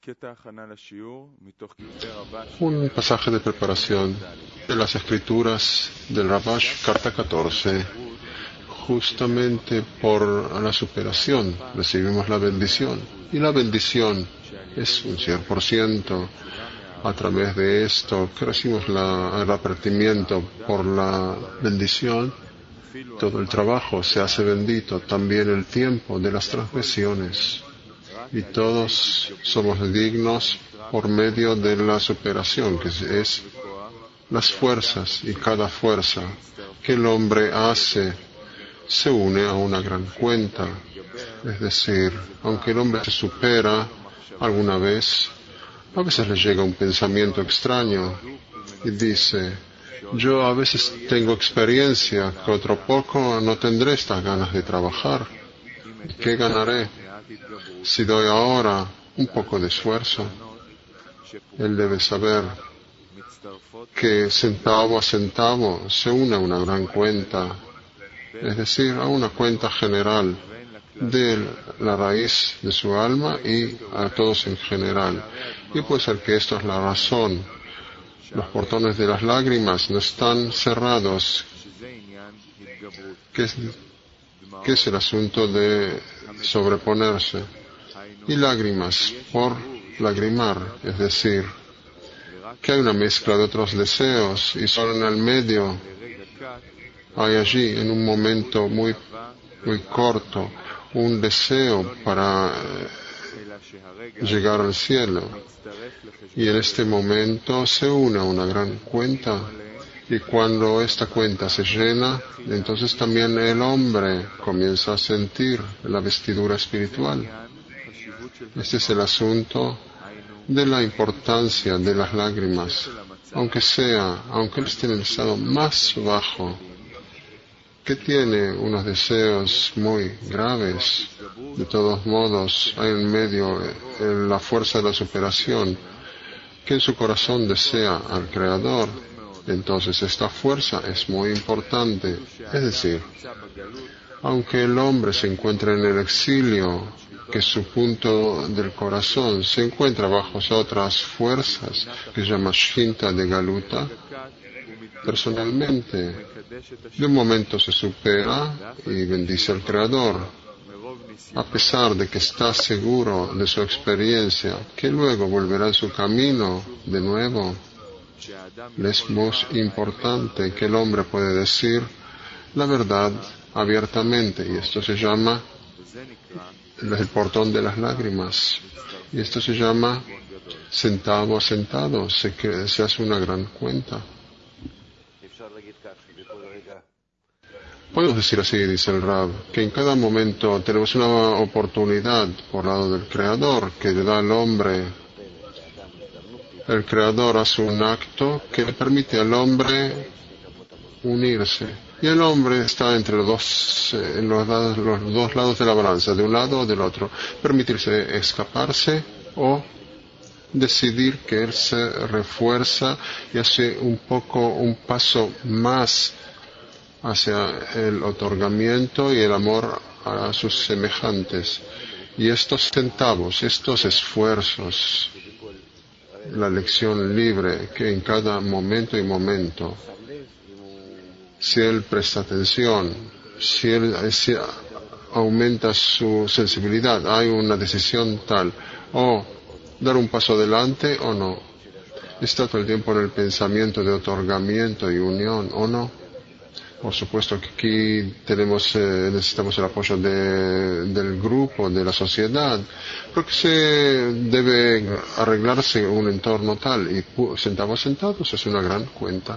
Un pasaje de preparación de las escrituras del Rabash, carta 14. Justamente por la superación recibimos la bendición. Y la bendición es un 100%. A través de esto que recibimos el arrepentimiento por la bendición, todo el trabajo se hace bendito, también el tiempo de las transgresiones. Y todos somos dignos por medio de la superación, que es las fuerzas, y cada fuerza que el hombre hace se une a una gran cuenta. Es decir, aunque el hombre se supera alguna vez, a veces le llega un pensamiento extraño y dice: yo a veces tengo experiencia que otro poco no tendré estas ganas de trabajar. ¿Qué ganaré si doy ahora un poco de esfuerzo? Él debe saber que centavo a centavo se une a una gran cuenta, es decir, a una cuenta general de la raíz de su alma y a todos en general. Y puede ser que esto es la razón. Los portones de las lágrimas no están cerrados, que es el asunto de sobreponerse. Y lágrimas por lagrimar, es decir, que hay una mezcla de otros deseos y solo en el medio hay allí, en un momento muy corto, un deseo para llegar al cielo. Y en este momento se une a una gran cuenta. Y cuando esta cuenta se llena, entonces también el hombre comienza a sentir la vestidura espiritual. Este es el asunto de la importancia de las lágrimas. Aunque él esté en el estado más bajo, que tiene unos deseos muy graves, de todos modos hay en medio la fuerza de la superación, que en su corazón desea al Creador. Entonces esta fuerza es muy importante. Es decir, aunque el hombre se encuentre en el exilio, que su punto del corazón se encuentra bajo otras fuerzas, que se llama Shinta de Galuta, personalmente, de un momento se supera y bendice al Creador, a pesar de que está seguro de su experiencia, que luego volverá a su camino de nuevo. Es muy importante que el hombre puede decir la verdad abiertamente, y esto se llama el portón de las lágrimas, y esto se llama centavo a centavo, se hace una gran cuenta. Podemos decir así, dice el Rab, que en cada momento tenemos una oportunidad por lado del Creador que le da al hombre. El Creador hace un acto que le permite al hombre unirse. Y el hombre está entre los dos lados de la balanza, de un lado o del otro. Permitirse escaparse o decidir que él se refuerza y hace un paso más hacia el otorgamiento y el amor a sus semejantes. Y estos centavos, estos esfuerzos, la lección libre que en cada momento y momento, si él presta atención, si aumenta su sensibilidad, hay una decisión tal, o dar un paso adelante o no. Está todo el tiempo en el pensamiento de otorgamiento y unión, ¿o no? Por supuesto que aquí necesitamos el apoyo del grupo, de la sociedad, porque se debe arreglarse un entorno tal, y sentados es una gran cuenta.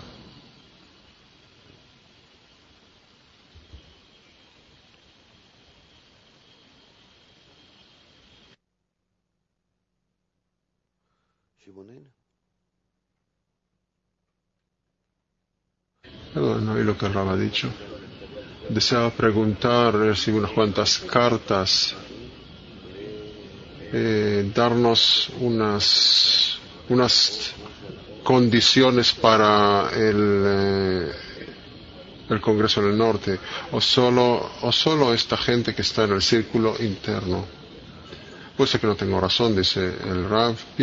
Perdón, no oí lo que Rab ha dicho. Deseaba preguntar, recibí unas cuantas cartas, darnos unas condiciones para el Congreso en el Norte, o solo esta gente que está en el círculo interno. Puede ser que no tengo razón, dice el Rav.